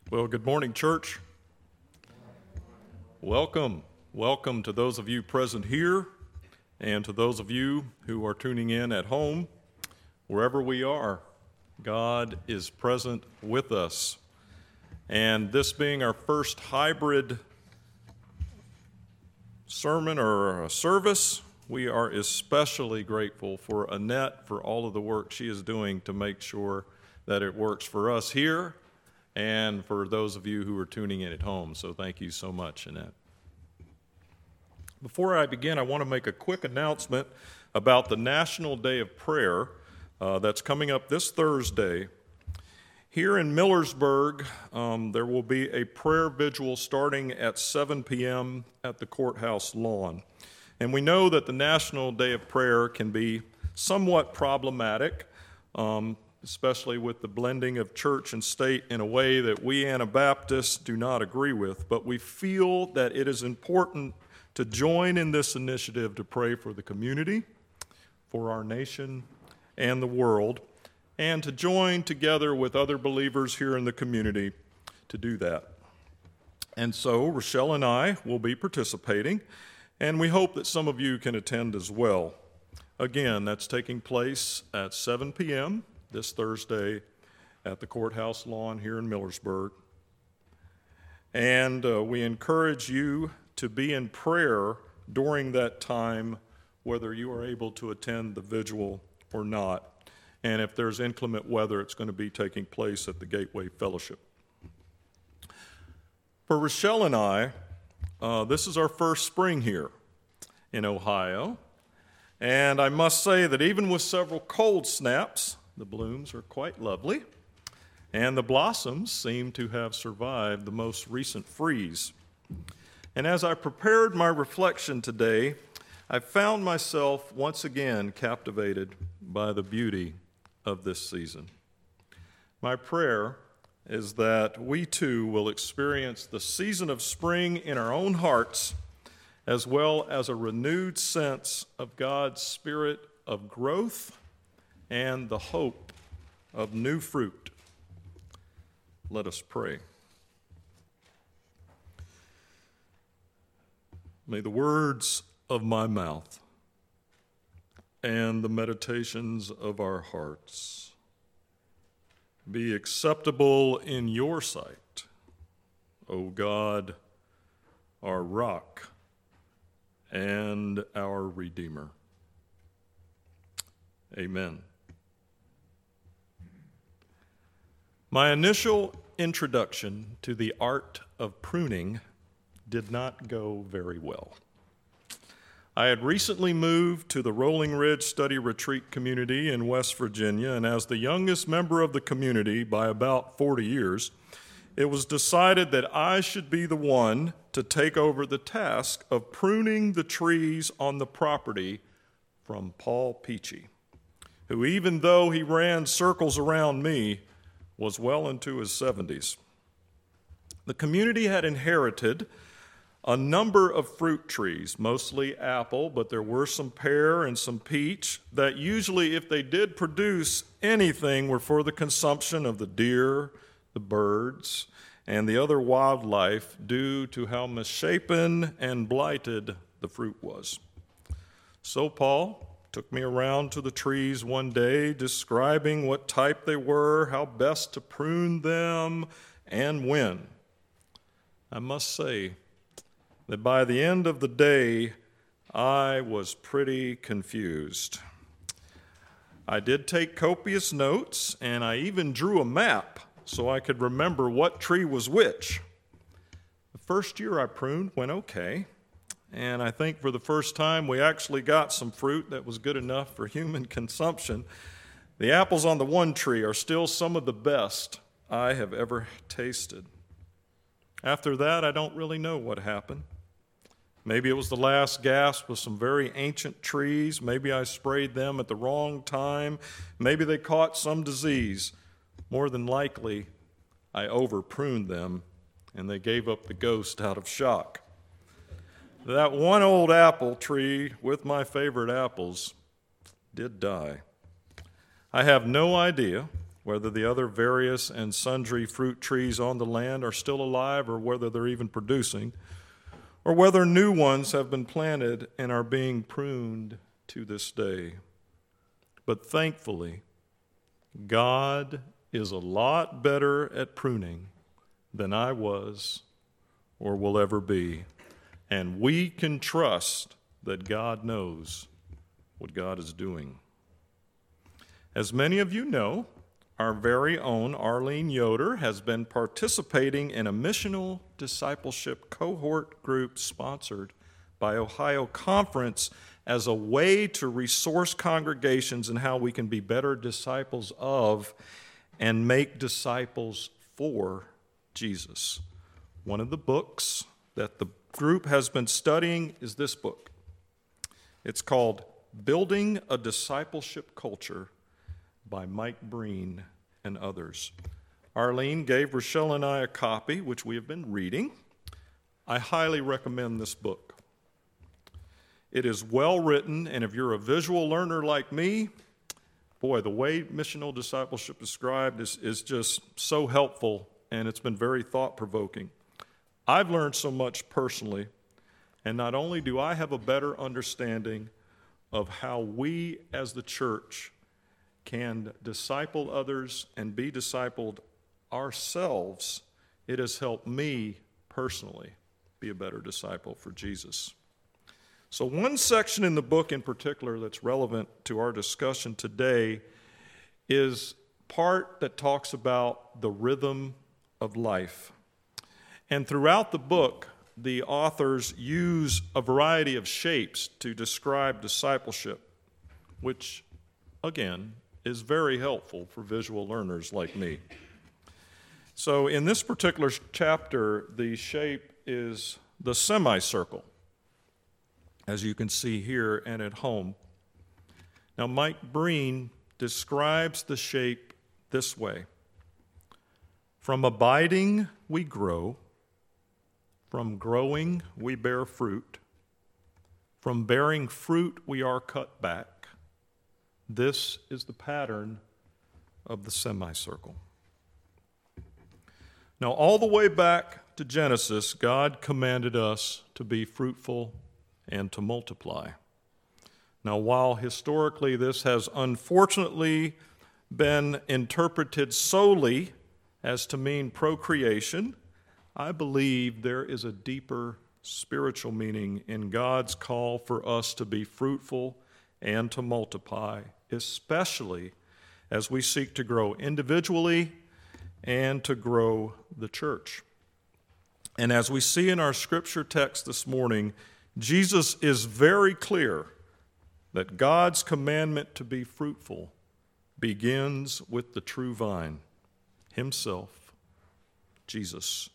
Well, good morning, church. Welcome. Welcome to those of you present here and to those of you who are tuning in at home. Wherever we are, God is present with us. And this being our first hybrid sermon or service, we are especially grateful for Annette for all of the work she is doing to make sure that it works for us here and for those of you who are tuning in at home. So thank you so much, Annette. Before I begin, I want to make a quick announcement about the National Day of Prayer that's coming up this Thursday. Here in Millersburg, there will be a prayer vigil starting at 7 p.m. at the courthouse lawn. And we know that the National Day of Prayer can be somewhat problematic, especially with the blending of church and state in a way that we Anabaptists do not agree with. But we feel that it is important to join in this initiative to pray for the community, for our nation, and the world, and to join together with other believers here in the community to do that. And so Rochelle and I will be participating, and we hope that some of you can attend as well. Again, that's taking place at 7 p.m. this Thursday at the courthouse lawn here in Millersburg. And we encourage you to be in prayer during that time, whether you are able to attend the vigil or not. And if there's inclement weather, it's going to be taking place at the Gateway Fellowship. For Rochelle and I, this is our first spring here in Ohio. And I must say that even with several cold snaps, the blooms are quite lovely. And the blossoms seem to have survived the most recent freeze. And as I prepared my reflection today, I found myself once again captivated by the beauty of this season. My prayer is that we too will experience the season of spring in our own hearts, as well as a renewed sense of God's spirit of growth and the hope of new fruit. Let us pray. May the words of my mouth and the meditations of our hearts be acceptable in your sight, O God, our rock and our Redeemer. Amen. My initial introduction to the art of pruning did not go very well. I had recently moved to the Rolling Ridge Study Retreat community in West Virginia, and as the youngest member of the community by about 40 years, it was decided that I should be the one to take over the task of pruning the trees on the property from Paul Peachy, who, even though he ran circles around me, was well into his 70s. The community had inherited a number of fruit trees, mostly apple, but there were some pear and some peach that usually, if they did produce anything, were for the consumption of the deer, the birds, and the other wildlife due to how misshapen and blighted the fruit was. So Paul took me around to the trees one day, describing what type they were, how best to prune them, and when. I must say that by the end of the day, I was pretty confused. I did take copious notes, and I even drew a map so I could remember what tree was which. The first year I pruned went okay, and I think for the first time we actually got some fruit that was good enough for human consumption. The apples on the one tree are still some of the best I have ever tasted. After that, I don't really know what happened. Maybe it was the last gasp with some very ancient trees. Maybe I sprayed them at the wrong time. Maybe they caught some disease. More than likely, I over-pruned them, and they gave up the ghost out of shock. That one old apple tree with my favorite apples did die. I have no idea whether the other various and sundry fruit trees on the land are still alive or whether they're even producing, or whether new ones have been planted and are being pruned to this day. But thankfully, God is a lot better at pruning than I was or will ever be. And we can trust that God knows what God is doing. As many of you know, our very own Arlene Yoder has been participating in a missional discipleship cohort group sponsored by Ohio Conference as a way to resource congregations in how we can be better disciples of and make disciples for Jesus. One of the books that the group has been studying is this book. It's called Building a Discipleship Culture by Mike Breen and others. Arlene gave Rochelle and I a copy, which we have been reading. I highly recommend this book. It is well written, and if you're a visual learner like me, boy, the way missional discipleship is described is just so helpful, and it's been very thought-provoking. I've learned so much personally, and not only do I have a better understanding of how we as the church can disciple others and be discipled ourselves, it has helped me personally be a better disciple for Jesus. So one section in the book in particular that's relevant to our discussion today is part that talks about the rhythm of life. And throughout the book, the authors use a variety of shapes to describe discipleship, which, again, is very helpful for visual learners like me. So in this particular chapter, the shape is the semicircle, as you can see here and at home. Now, Mike Breen describes the shape this way. From abiding, we grow. From growing, we bear fruit. From bearing fruit, we are cut back. This is the pattern of the semicircle. Now, all the way back to Genesis, God commanded us to be fruitful and to multiply. Now, while historically this has unfortunately been interpreted solely as to mean procreation, I believe there is a deeper spiritual meaning in God's call for us to be fruitful and to multiply, especially as we seek to grow individually and to grow the church. And as we see in our scripture text this morning, Jesus is very clear that God's commandment to be fruitful begins with the true vine, himself, Jesus.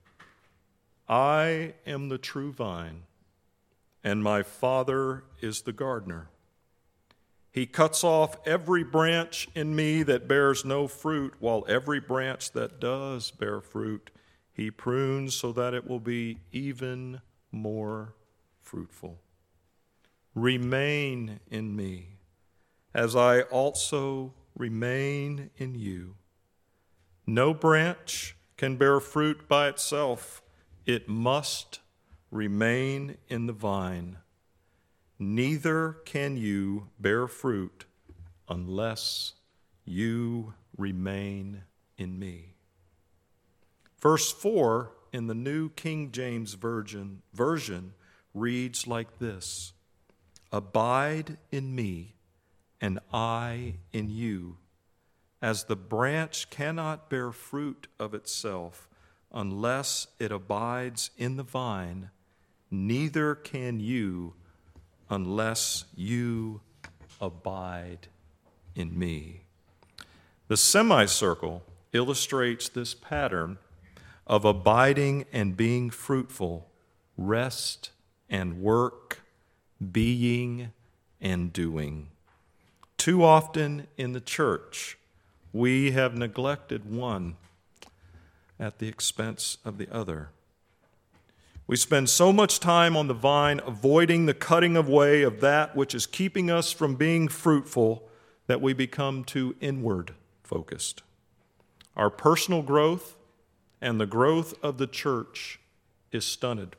I am the true vine, and my Father is the gardener. He cuts off every branch in me that bears no fruit, while every branch that does bear fruit, he prunes so that it will be even more fruitful. Remain in me, as I also remain in you. No branch can bear fruit by itself. It must remain in the vine. Neither can you bear fruit unless you remain in me. Verse 4 in the New King James Version reads like this: Abide in me, and I in you. As the branch cannot bear fruit of itself unless it abides in the vine, neither can you unless you abide in me. The semicircle illustrates this pattern of abiding and being fruitful, rest and work, being and doing. Too often in the church, we have neglected one at the expense of the other. We spend so much time on the vine avoiding the cutting away of that which is keeping us from being fruitful that we become too inward focused. Our personal growth and the growth of the church is stunted.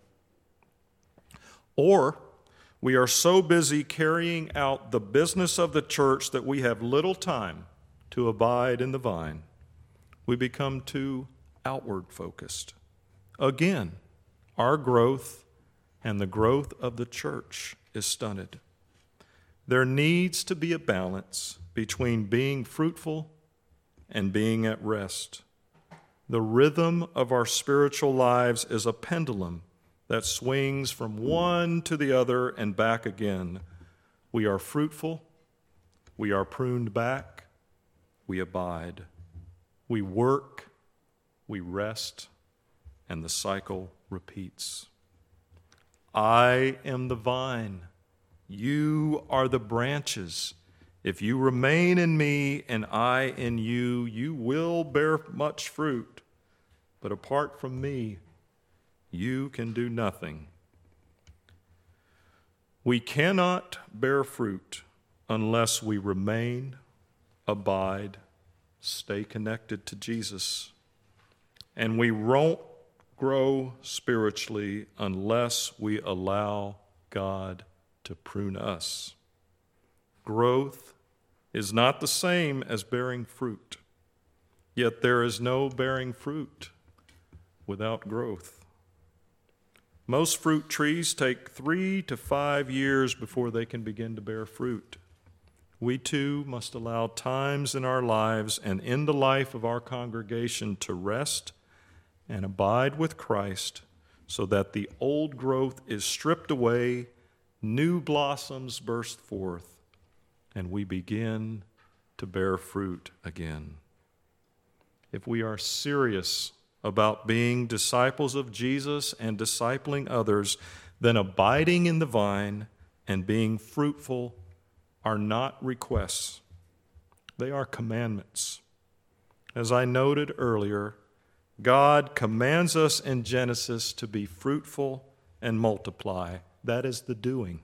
Or we are so busy carrying out the business of the church that we have little time to abide in the vine. We become too outward focused. Again, our growth and the growth of the church is stunted. There needs to be a balance between being fruitful and being at rest. The rhythm of our spiritual lives is a pendulum that swings from one to the other and back again. We are fruitful, we are pruned back, we abide. We work, we rest, and the cycle repeats. I am the vine, you are the branches. If you remain in me and I in you, you will bear much fruit. But apart from me, you can do nothing. We cannot bear fruit unless we remain, abide, stay connected to Jesus. And we won't grow spiritually unless we allow God to prune us. Growth is not the same as bearing fruit, yet there is no bearing fruit without growth. Most fruit trees take 3 to 5 years before they can begin to bear fruit. We too must allow times in our lives and in the life of our congregation to rest and abide with Christ so that the old growth is stripped away, new blossoms burst forth, and we begin to bear fruit again. If we are serious about being disciples of Jesus and discipling others, then abiding in the vine and being fruitful are not requests. They are commandments. As I noted earlier, God commands us in Genesis to be fruitful and multiply. That is the doing.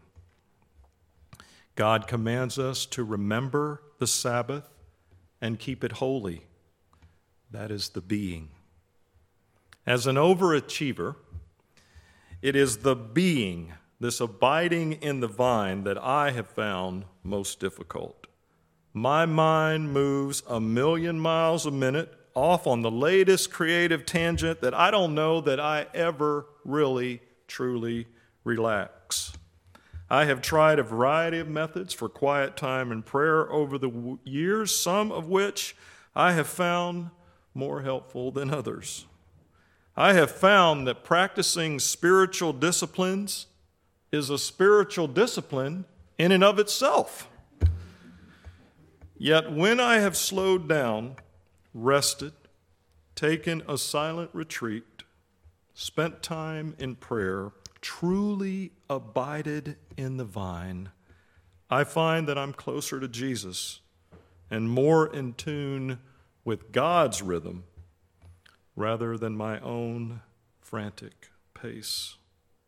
God commands us to remember the Sabbath and keep it holy. That is the being. As an overachiever, it is the being, this abiding in the vine, that I have found most difficult. My mind moves 1,000,000 miles a minute off on the latest creative tangent that I don't know that I ever really, truly relax. I have tried a variety of methods for quiet time and prayer over the years, some of which I have found more helpful than others. I have found that practicing spiritual disciplines is a spiritual discipline in and of itself. Yet when I have slowed down, rested, taken a silent retreat, spent time in prayer, truly abided in the vine, I find that I'm closer to Jesus and more in tune with God's rhythm rather than my own frantic pace.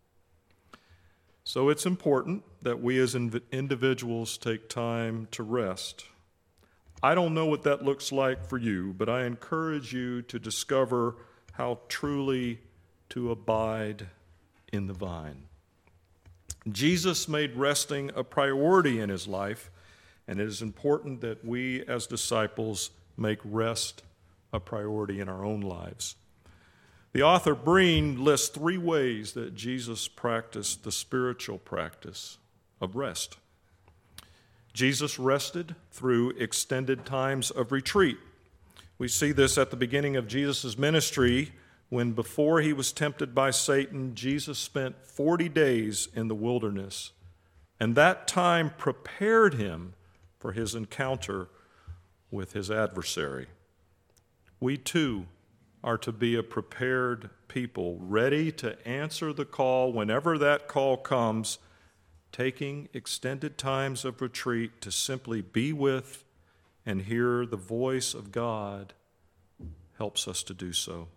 So it's important that we as individuals take time to rest. I don't know what that looks like for you, but I encourage you to discover how truly to abide in the vine. Jesus made resting a priority in his life, and it is important that we as disciples make rest a priority in our own lives. The author Breen lists 3 ways that Jesus practiced the spiritual practice of rest. Jesus rested through extended times of retreat. We see this at the beginning of Jesus' ministry when, before he was tempted by Satan, Jesus spent 40 days in the wilderness, and that time prepared him for his encounter with his adversary. We too are to be a prepared people, ready to answer the call whenever that call comes. Taking extended times of retreat to simply be with and hear the voice of God helps us to do so.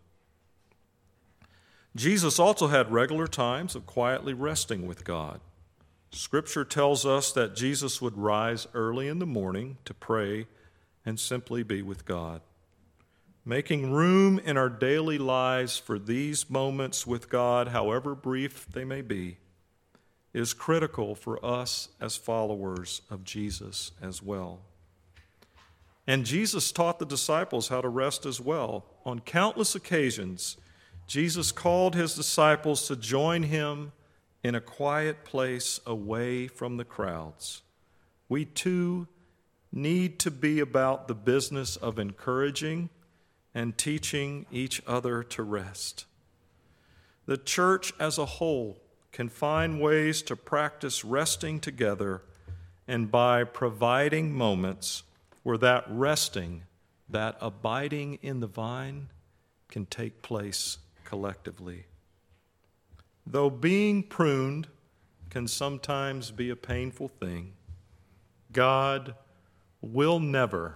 Jesus also had regular times of quietly resting with God. Scripture tells us that Jesus would rise early in the morning to pray and simply be with God. Making room in our daily lives for these moments with God, however brief they may be, is critical for us as followers of Jesus as well. And Jesus taught the disciples how to rest as well. On countless occasions, Jesus called his disciples to join him in a quiet place away from the crowds. We too need to be about the business of encouraging and teaching each other to rest. The church as a whole can find ways to practice resting together, and by providing moments where that resting, that abiding in the vine, can take place collectively. Though being pruned can sometimes be a painful thing, God will never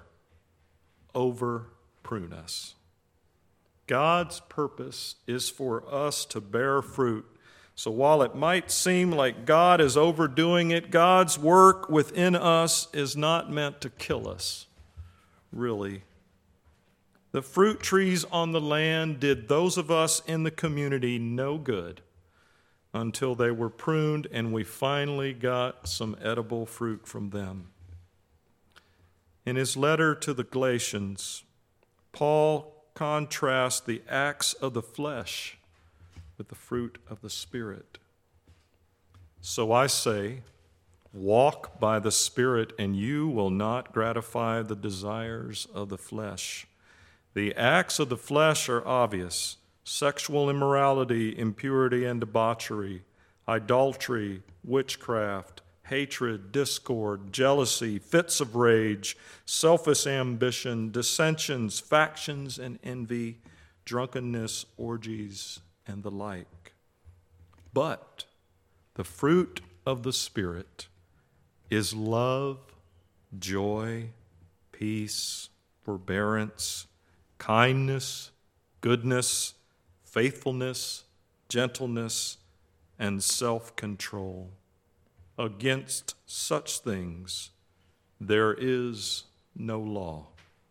over-prune us. God's purpose is for us to bear fruit. So while it might seem like God is overdoing it, God's work within us is not meant to kill us, really. The fruit trees on the land did those of us in the community no good until they were pruned and we finally got some edible fruit from them. In his letter to the Galatians, Paul contrasts the acts of the flesh with the fruit of the Spirit. So I say, walk by the Spirit, and you will not gratify the desires of the flesh. The acts of the flesh are obvious: sexual immorality, impurity and debauchery, idolatry, witchcraft, hatred, discord, jealousy, fits of rage, selfish ambition, dissensions, factions and envy, drunkenness, orgies, and the like. But the fruit of the Spirit is love, joy, peace, forbearance, kindness, goodness, faithfulness, gentleness, and self-control. Against such things there is no law.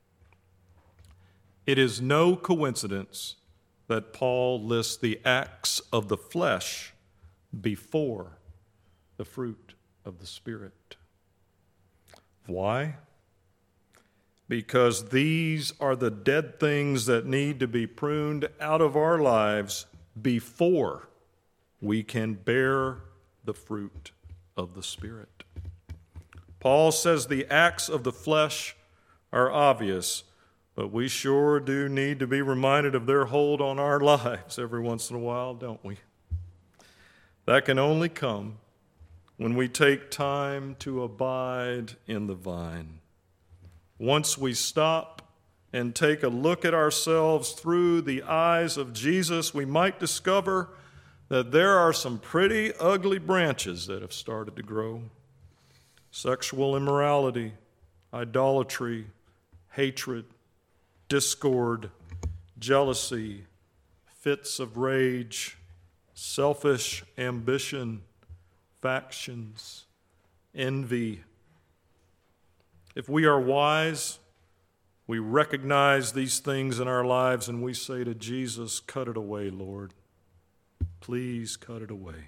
It is no coincidence that Paul lists the acts of the flesh before the fruit of the Spirit. Why? Because these are the dead things that need to be pruned out of our lives before we can bear the fruit of the Spirit. Paul says the acts of the flesh are obvious, but we sure do need to be reminded of their hold on our lives every once in a while, don't we? That can only come when we take time to abide in the vine. Once we stop and take a look at ourselves through the eyes of Jesus, we might discover that there are some pretty ugly branches that have started to grow. Sexual immorality, idolatry, hatred, discord, jealousy, fits of rage, selfish ambition, factions, envy. If we are wise, we recognize these things in our lives and we say to Jesus, cut it away, Lord. Please cut it away.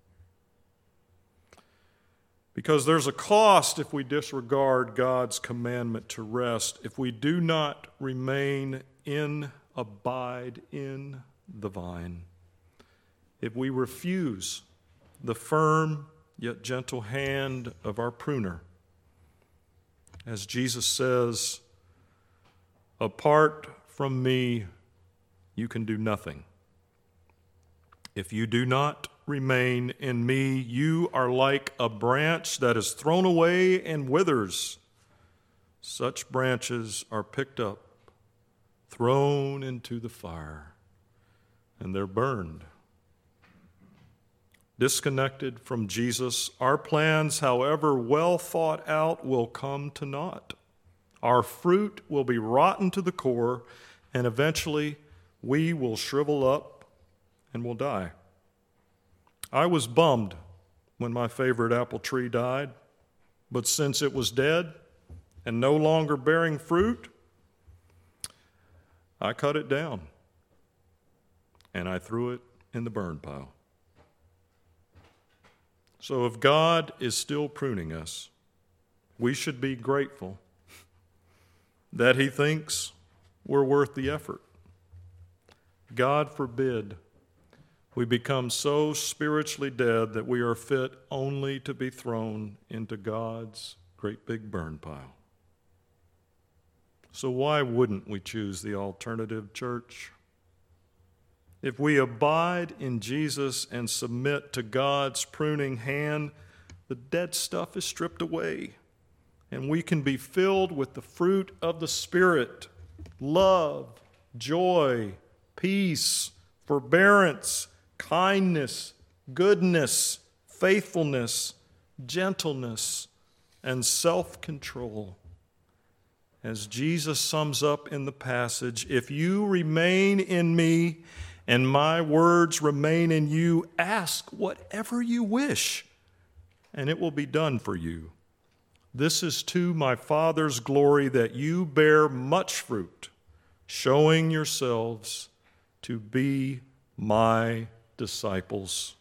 Because there's a cost if we disregard God's commandment to rest, if we do not abide in the vine, if we refuse the firm yet gentle hand of our pruner. As Jesus says, apart from me, you can do nothing. If you do not remain in me, you are like a branch that is thrown away and withers. Such branches are picked up, thrown into the fire, and they're burned. Disconnected from Jesus, our plans, however well thought out, will come to naught. Our fruit will be rotten to the core, and eventually we will shrivel up and will die. I was bummed when my favorite apple tree died, but since it was dead, and no longer bearing fruit, I cut it down and I threw it in the burn pile. So if God is still pruning us, we should be grateful that He thinks we're worth the effort. God forbid we become so spiritually dead that we are fit only to be thrown into God's great big burn pile. So why wouldn't we choose the alternative, church? If we abide in Jesus and submit to God's pruning hand, the dead stuff is stripped away, and we can be filled with the fruit of the Spirit: love, joy, peace, forbearance, kindness, goodness, faithfulness, gentleness, and self-control. As Jesus sums up in the passage, if you remain in me and my words remain in you, ask whatever you wish, and it will be done for you. This is to my Father's glory, that you bear much fruit, showing yourselves to be my disciples.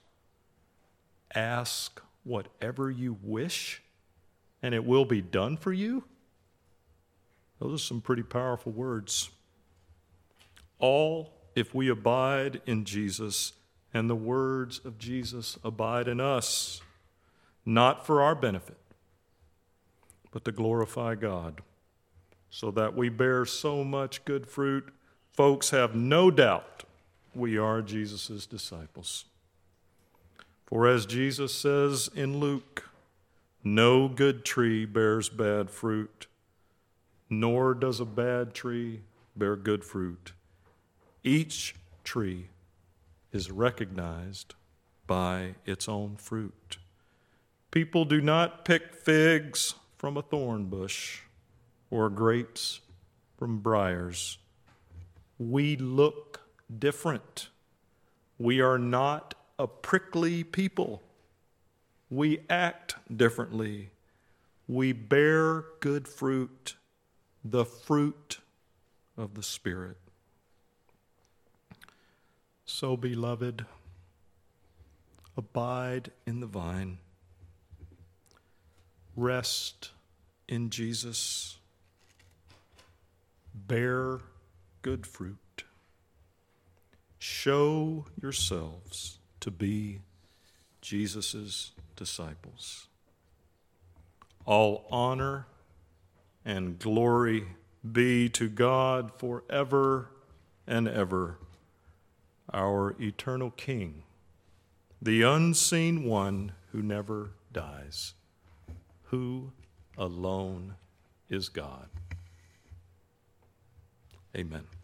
Ask whatever you wish, and it will be done for you. Those are some pretty powerful words. All if we abide in Jesus and the words of Jesus abide in us, not for our benefit, but to glorify God, so that we bear so much good fruit, folks have no doubt we are Jesus' disciples. For as Jesus says in Luke, no good tree bears bad fruit, nor does a bad tree bear good fruit. Each tree is recognized by its own fruit. People do not pick figs from a thorn bush or grapes from briars. We look different. We are not a prickly people. We act differently. We bear good fruit, the fruit of the Spirit. So, beloved, abide in the vine. Rest in Jesus. Bear good fruit. Show yourselves to be Jesus' disciples. All honor and glory be to God forever and ever, our eternal King, the unseen one who never dies, who alone is God. Amen.